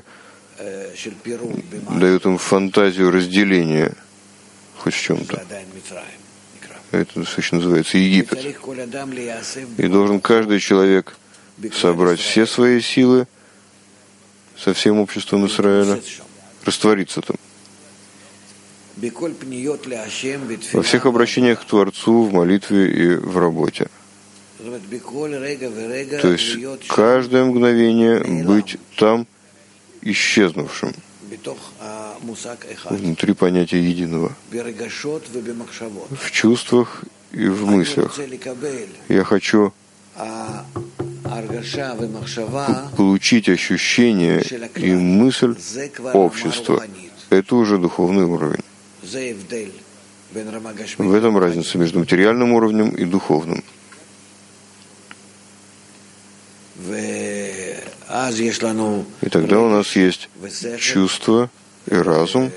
дают им фантазию разделения хоть в чем-то. Это все еще называется Египет. И должен каждый человек собрать все свои силы со всем обществом Израиля, раствориться там во всех обращениях к Творцу в молитве и в работе. То есть каждое мгновение быть там исчезнувшим внутри понятия единого, в чувствах и в мыслях. Я хочу получить ощущение и мысль общества. Это уже духовный уровень. В этом разница между материальным уровнем и духовным. И тогда у нас есть чувство и разум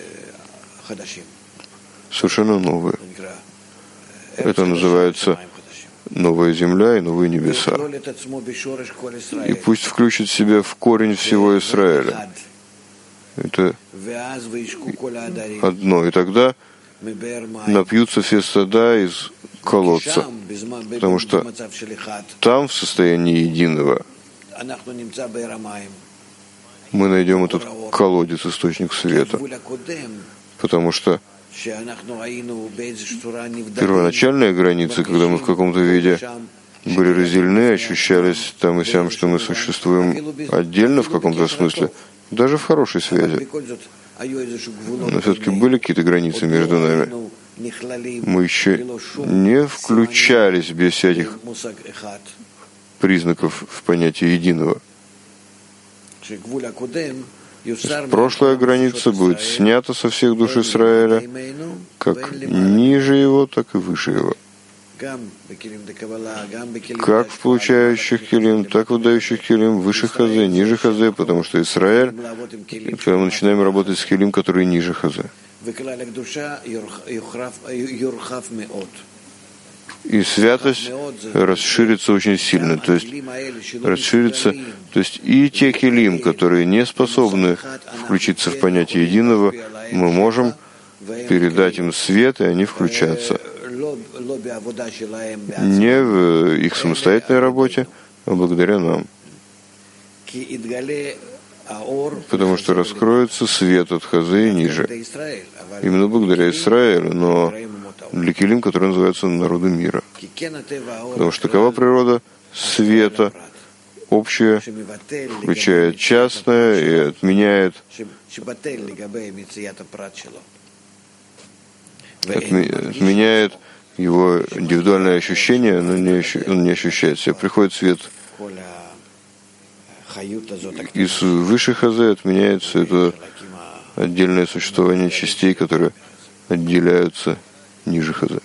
совершенно новые. Это называется новая земля и новые небеса. И пусть включит себя в корень всего Израиля. Это одно. И тогда напьются все стада из колодца, потому что там, в состоянии единого, мы найдем этот колодец, источник света, потому что первоначальные границы, когда мы в каком-то виде были разделены, ощущались там и сям, что мы существуем отдельно в каком-то смысле, даже в хорошей связи. Но все-таки были какие-то границы между нами. Мы еще не включались без всяких признаков в понятие единого. Прошлая граница будет снята со всех душ Израиля, как ниже его, так и выше его. Как в получающих килим, так в выдающих килим, выше хазе, ниже хазе, потому что Израиль, когда мы начинаем работать с килим, который ниже хазе. И святость расширится очень сильно, то есть расширится, то есть и те килим, которые не способны включиться в понятие единого, мы можем передать им свет, и они включатся. Не в их самостоятельной работе, а благодаря нам. Потому что раскроется свет от хазы и ниже. Именно благодаря Израилю, но для килим, которые называются народы мира. Потому что такова природа света, общая, включает частное и отменяет, отменяет его индивидуальное ощущение, но не ощу, он не ощущает себя. Приходит свет из высших хазе, отменяет все это отдельное существование частей, которые отделяются ниже хазе.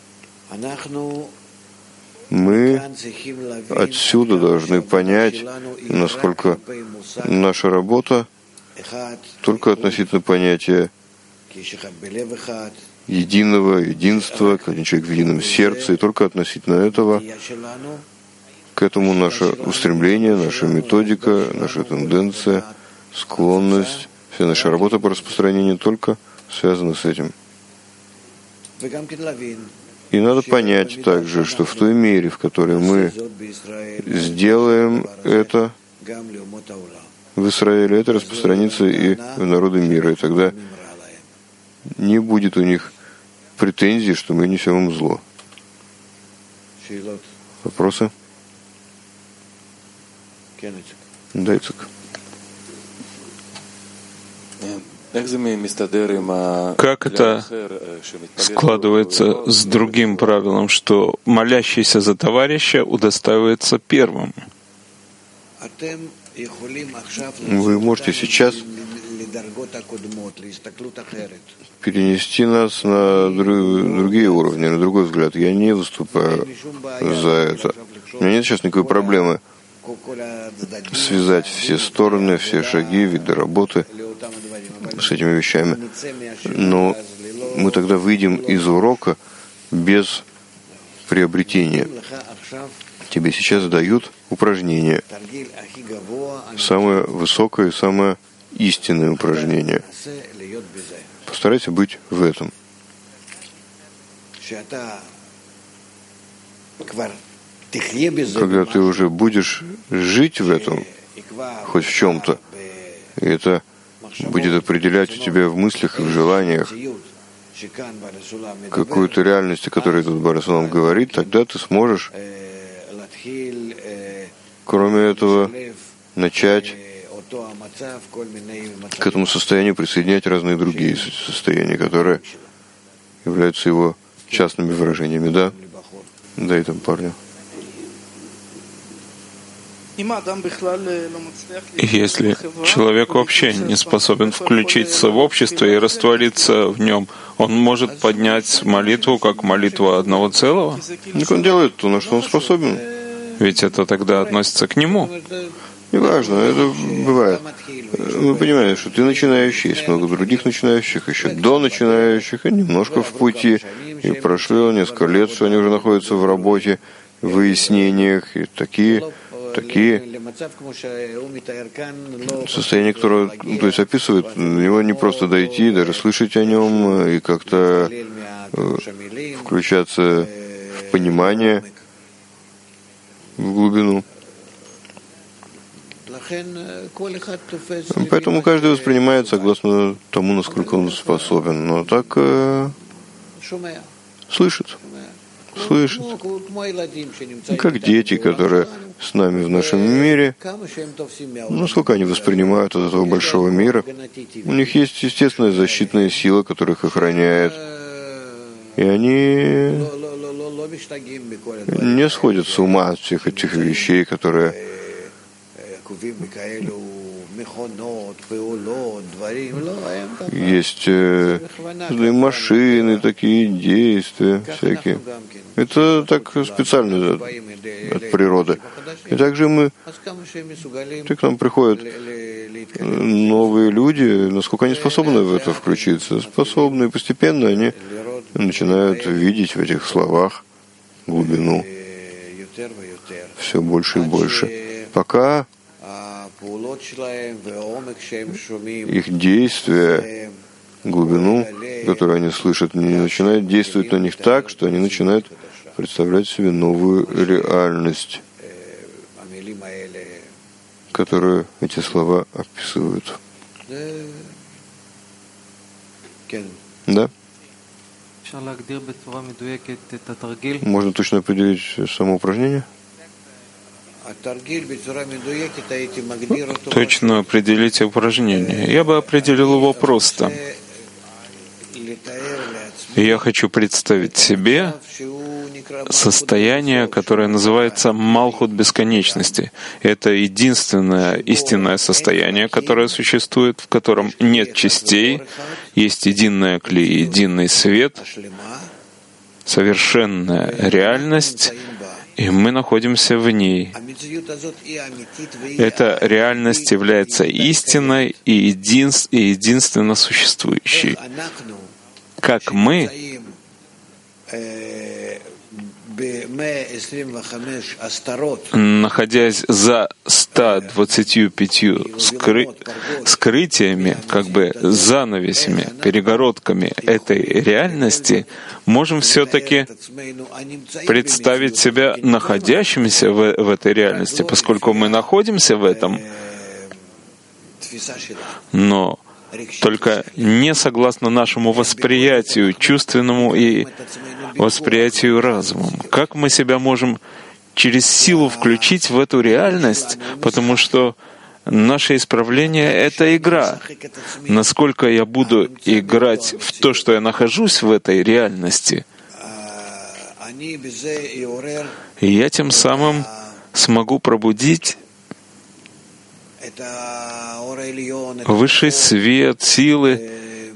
Мы отсюда должны понять, насколько наша работа только относительно понятия единого, единства, когда человек в едином сердце, и только относительно этого, к этому наше устремление, наша методика, наша тенденция, склонность, вся наша работа по распространению только связана с этим. И надо понять также, что в той мере, в которой мы сделаем это в Израиле, это распространится и в народы мира, и тогда не будет у них претензий, что мы несем им зло. Вопросы? Дайцик. Как это складывается с другим правилом, что молящийся за товарища удостаивается первым? Вы можете сейчас перенести нас на другие уровни, на другой взгляд. Я не выступаю за это. У меня нет сейчас никакой проблемы связать все стороны, все шаги, виды работы с этими вещами. Но мы тогда выйдем из урока без приобретения. Тебе сейчас дают упражнение. Самое высокое и самое истинное упражнение. Постарайся быть в этом. Когда ты уже будешь жить в этом, хоть в чем-то, и это будет определять у тебя в мыслях и в желаниях какую-то реальность, о которой тут Барасулам говорит, тогда ты сможешь, кроме этого, начать к этому состоянию присоединять разные другие состояния, которые являются его частными выражениями. Да? Дай там парню. Если человек вообще не способен включиться в общество и раствориться в нем, он может поднять молитву как молитву одного целого? Так он делает то, на что он способен. Ведь это тогда относится к нему. Неважно, это бывает. Мы понимаем, что ты начинающий, есть много других начинающих, еще до начинающих, и немножко в пути, и прошло несколько лет, что они уже находятся в работе, в выяснениях, и такие, такие состояния, которые, ну, то есть описывают, его не просто дойти, даже слышать о нем, и как-то включаться в понимание, в глубину. Поэтому каждый воспринимает согласно тому, насколько он способен. Но так э, слышит. Слышит. Как дети, которые с нами в нашем мире, насколько они воспринимают от этого большого мира. У них есть естественная защитная сила, которая их охраняет. И они не сходят с ума от всех этих вещей, которые есть э, машины, такие действия всякие. Это так специально от, от природы. И также мы, так к нам приходят новые люди, насколько они способны в это включиться. Способны, и постепенно они начинают видеть в этих словах глубину все больше и больше. Пока их действия, глубину, которую они слышат, не начинают действовать на них так, что они начинают представлять себе новую реальность, которую эти слова описывают. Да? Можно точно определить само упражнение? Точно определить упражнение. Я бы определил его просто. Я хочу представить себе состояние, которое называется Малхут бесконечности. Это единственное истинное состояние, которое существует, в котором нет частей, есть единая кли, единый свет, совершенная реальность, и мы находимся в ней. Эта реальность является истинной и, един, и единственно существующей. Как мы, находясь за ста двадцатью пятью скры... скрытиями, как бы занавесями, перегородками этой реальности, можем все-таки представить себя находящимися в, в этой реальности, поскольку мы находимся в этом, но только не согласно нашему восприятию, чувственному и восприятию разумом. Как мы себя можем через силу включить в эту реальность, потому что наше исправление — это игра. Насколько я буду играть в то, что я нахожусь в этой реальности, и я тем самым смогу пробудить высший свет, силы,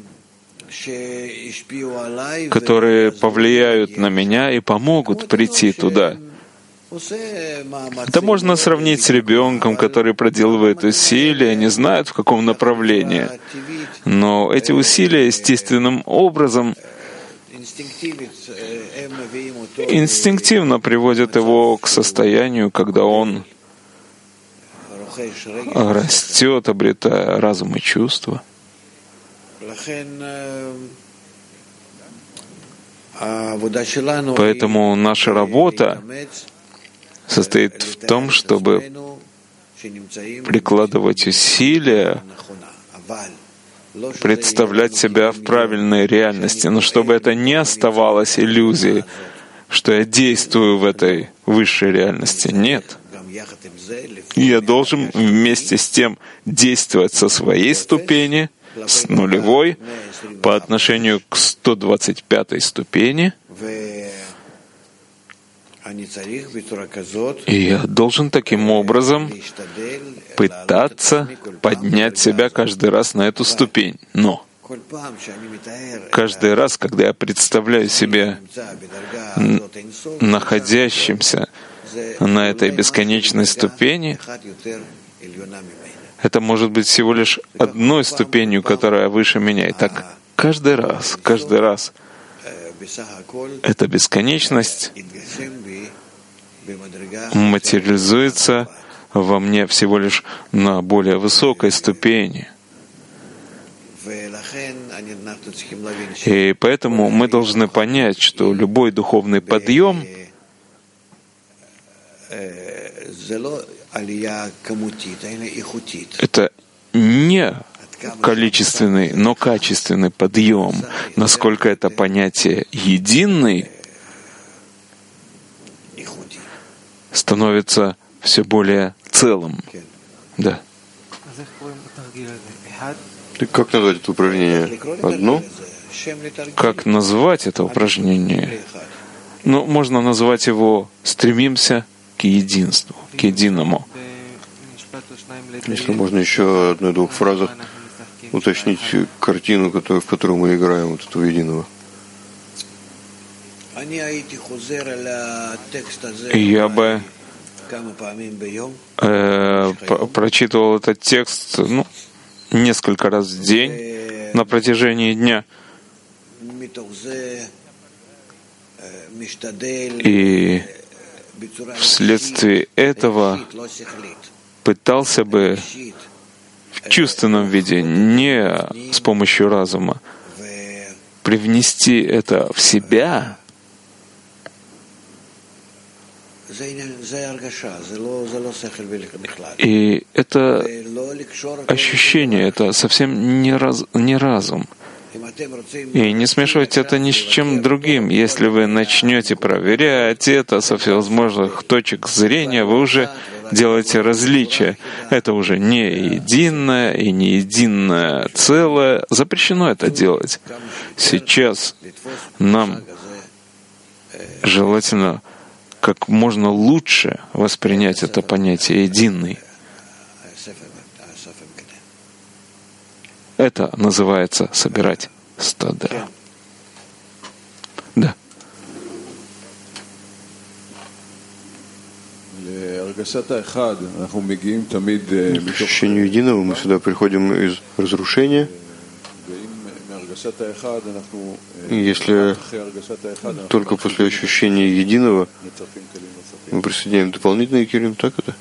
которые повлияют на меня и помогут прийти туда. Это можно сравнить с ребенком, который проделывает усилия, не знает, в каком направлении. Но эти усилия естественным образом инстинктивно приводят его к состоянию, когда он растет, обретая разум и чувства. Поэтому наша работа состоит в том, чтобы прикладывать усилия представлять себя в правильной реальности, но чтобы это не оставалось иллюзией, что я действую в этой высшей реальности. Нет. Я должен вместе с тем действовать со своей ступени, с нулевой, по отношению к сто двадцать пятой ступени, и я должен таким образом пытаться поднять себя каждый раз на эту ступень. Но каждый раз, когда я представляю себя находящимся на этой бесконечной ступени, это может быть всего лишь одной ступенью, которая выше меня. И так каждый раз, каждый раз эта бесконечность материализуется во мне всего лишь на более высокой ступени. И поэтому мы должны понять, что любой духовный подъем — это не количественный, но качественный подъем. Насколько это понятие «единый» становится все более целым. Да. Как назвать это упражнение? Одно? Как назвать это упражнение? Ну, можно назвать его «стремимся к единству», к единому. Если можно еще одной двух фразах уточнить картину, которую, в которую мы играем, вот этого единого. Я бы э, прочитывал этот текст ну, несколько раз в день на протяжении дня. И вследствие этого пытался бы в чувственном виде, не с помощью разума, привнести это в себя. И это ощущение, это совсем не, раз, не разум. И не смешивайте это ни с чем другим. Если вы начнете проверять это со всевозможных точек зрения, вы уже делаете различия. Это уже не единое и не единое целое. Запрещено это делать. Сейчас нам желательно как можно лучше воспринять это понятие «единый». Это называется собирать стада. Да. К ощущению единого мы сюда приходим из разрушения. И если только после ощущения единого мы присоединяем дополнительный килим, так это?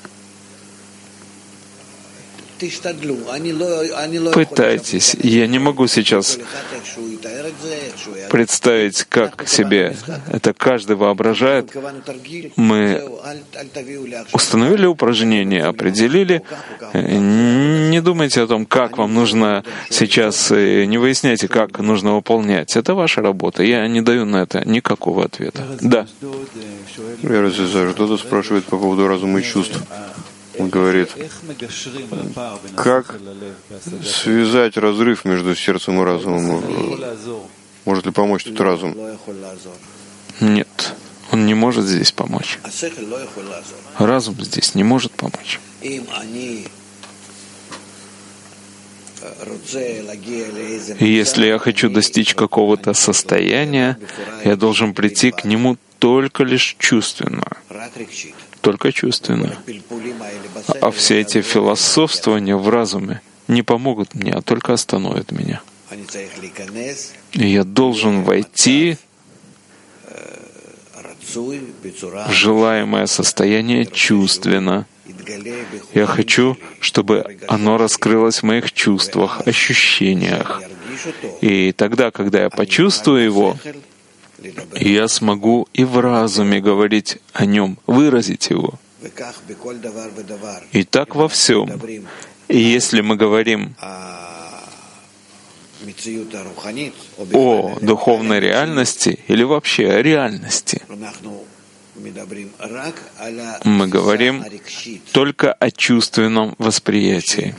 Пытайтесь. Я не могу сейчас представить, как себе это каждый воображает. Мы установили упражнение, определили. Не думайте о том, как вам нужно сейчас, не выясняйте, как нужно выполнять. Это ваша работа. Я не даю на это никакого ответа. Да. Кто-то спрашивает по поводу разума и чувств. Он говорит, как связать разрыв между сердцем и разумом? Может ли помочь тут разум? Нет, он не может здесь помочь. Разум здесь не может помочь. И если я хочу достичь какого-то состояния, я должен прийти к нему только лишь чувственно. Только чувственно. А все эти философствования в разуме не помогут мне, а только остановят меня. И я должен войти в желаемое состояние чувственно. Я хочу, чтобы оно раскрылось в моих чувствах, ощущениях. И тогда, когда я почувствую его, я смогу и в разуме говорить о нем, выразить его. И так во всем. И если мы говорим о духовной реальности или вообще о реальности. Мы говорим только о чувственном восприятии.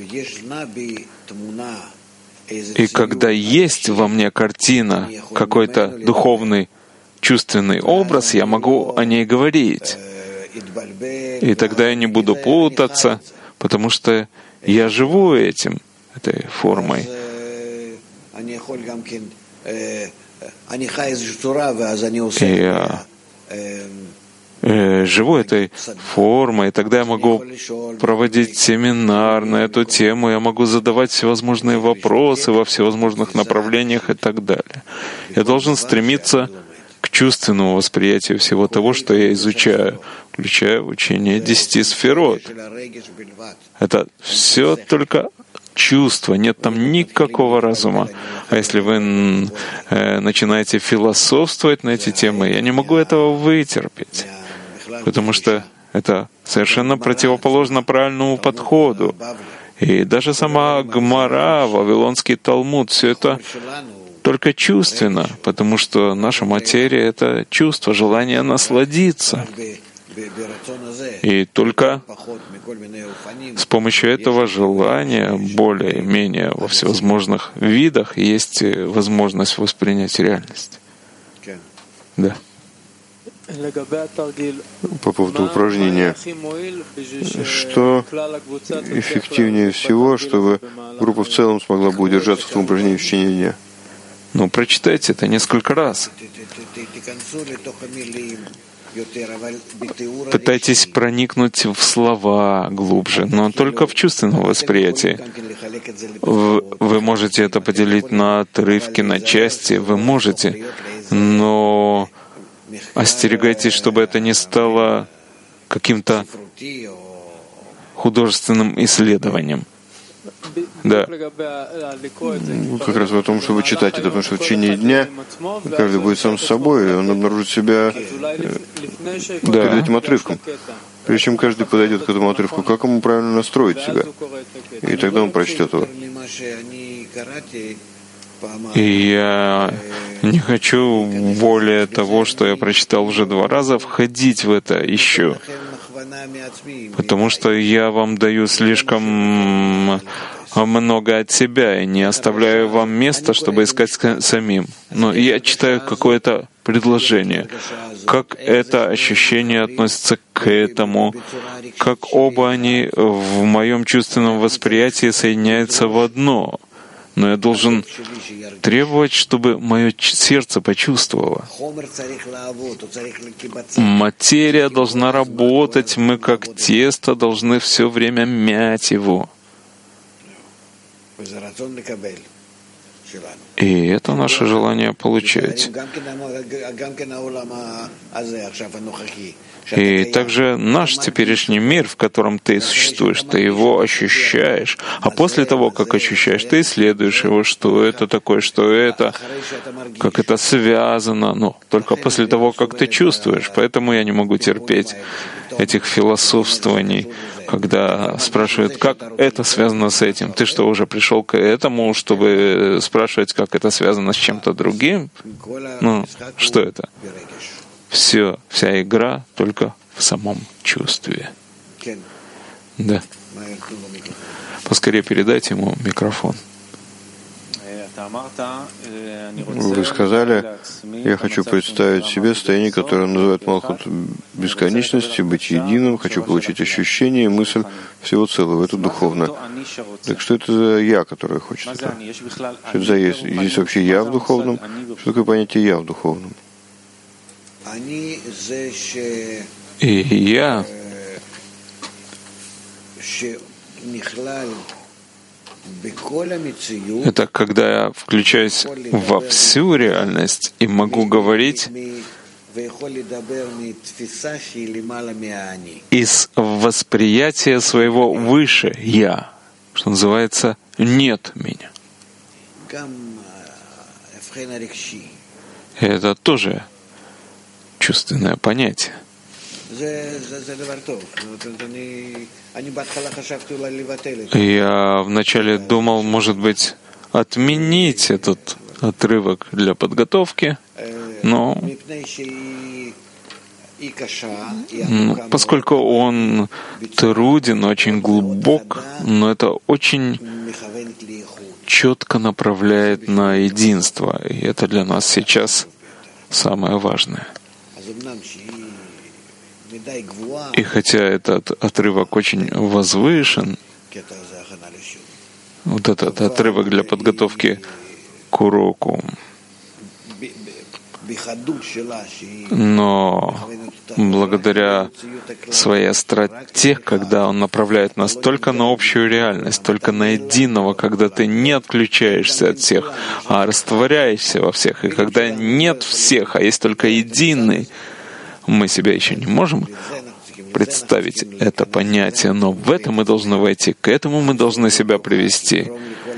И когда есть во мне картина, какой-то духовный, чувственный образ, я могу о ней говорить. И тогда я не буду путаться, потому что я живу этим, этой формой. И я э, живу этой формой, и тогда я могу проводить семинар на эту тему, я могу задавать всевозможные вопросы во всевозможных направлениях и так далее. Я должен стремиться к чувственному восприятию всего того, что я изучаю, включая учение десяти сферот. Это все только чувство, нет там никакого разума. А если вы э, начинаете философствовать на эти темы, я не могу этого вытерпеть, потому что это совершенно противоположно правильному подходу. И даже сама Гмара, Вавилонский Талмуд, все это только чувственно, потому что наша материя — это чувство, желание насладиться. И только с помощью этого желания, более-менее во всевозможных видах, есть возможность воспринять реальность. Да. По поводу упражнения, что эффективнее всего, чтобы группа в целом смогла бы удержаться в том упражнении в течение дня? Ну, прочитайте это несколько раз. Пытайтесь проникнуть в слова глубже, но только в чувственном восприятии. Вы можете это поделить на отрывки, на части, вы можете, но остерегайтесь, чтобы это не стало каким-то художественным исследованием. Да. Как раз в том, чтобы читать это, потому что в течение дня каждый будет сам с собой, и он обнаружит себя да. перед этим отрывком. Прежде чем каждый подойдет к этому отрывку, как ему правильно настроить себя? И тогда он прочтет его. И я не хочу более того, что я прочитал уже два раза, входить в это еще. Потому что я вам даю слишком много от себя и не оставляю вам места, чтобы искать самим. Но я читаю какое-то предложение. Как это ощущение относится к этому, как оба они в моем чувственном восприятии соединяются в одно. Но я должен требовать, чтобы мое сердце почувствовало. Материя должна работать, мы как тесто должны все время мять его. И это наше желание получать. И также наш теперешний мир, в котором ты существуешь, ты его ощущаешь. А после того, как ощущаешь, ты исследуешь его, что это такое, что это, как это связано. Но только после того, как ты чувствуешь. Поэтому я не могу терпеть этих философствований, когда спрашивают, как это связано с этим. Ты что, уже пришел к этому, чтобы спрашивать, как это связано с чем-то другим? Ну, что это? Все, вся игра только в самом чувстве. Да. Поскорее передайте ему микрофон. Вы сказали, я хочу представить себе состояние, которое называют Малхут бесконечности, быть единым, хочу получить ощущение и мысль всего целого, это духовно. Так что это за я, которое хочет это? Что это за есть? Есть вообще я в духовном? Что такое понятие я в духовном? И я это когда я включаюсь во всю реальность и могу говорить из восприятия своего выше «я», что называется «нет меня». И это тоже чувственное понятие. Я вначале думал, может быть, отменить этот отрывок для подготовки, но поскольку он труден, очень глубок, но это очень четко направляет на единство, и это для нас сейчас самое важное. И хотя этот отрывок очень возвышен, вот этот отрывок для подготовки к уроку, но благодаря своей остроте, когда он направляет нас только на общую реальность, только на единого, когда ты не отключаешься от всех, а растворяешься во всех, и когда нет всех, а есть только единый, мы себя еще не можем представить это понятие, но в это мы должны войти, к этому мы должны себя привести,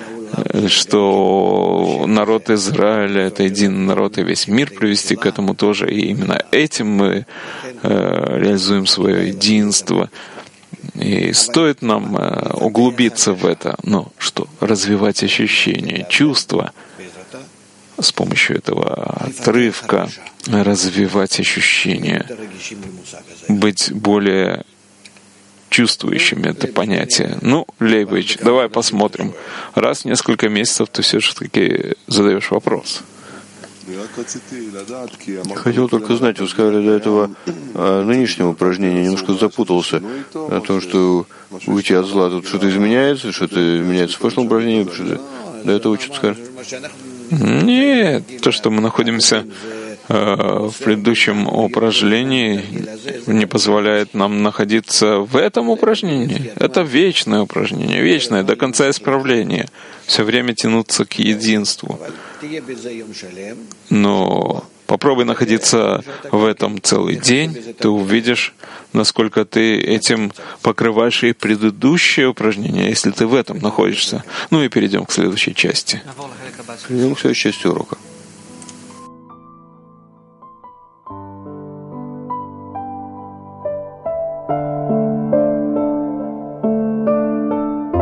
что народ Израиля — это единый народ, и весь мир привести к этому тоже, и именно этим мы э, реализуем свое единство. И стоит нам э, углубиться в это, но что? Развивать ощущения, чувства с помощью этого отрывка, развивать ощущения, быть более чувствующими это понятие. Ну, Лейбович, давай посмотрим. Раз в несколько месяцев ты все-таки задаешь вопрос. Хотел только знать, вы сказали до этого о нынешнем упражнении, немножко запутался о том, что уйти от зла тут что-то изменяется, что-то меняется в прошлом упражнении, что-то до этого что-то сказали. Нет, то, что мы находимся э, в предыдущем упражнении, не позволяет нам находиться в этом упражнении. Это вечное упражнение, вечное, до конца исправления. Все время тянуться к единству. Но попробуй находиться в этом целый день, ты увидишь, насколько ты этим покрываешь и предыдущее упражнение, если ты в этом находишься. Ну и перейдем к следующей части. Перейдем к следующей части урока.